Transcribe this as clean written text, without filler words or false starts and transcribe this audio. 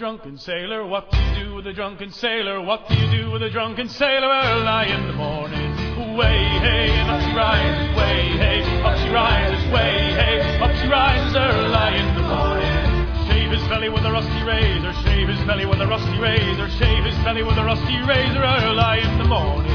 drunken sailor? What do you do with a drunken sailor? What do you do with a drunken sailor? Early in the morning, way hey, and up she rises, way hey, up she rises, way hey, up she rises early in the morning. Shave his belly with a rusty razor, shave his belly with a rusty razor, shave his belly with a rusty razor early in the morning.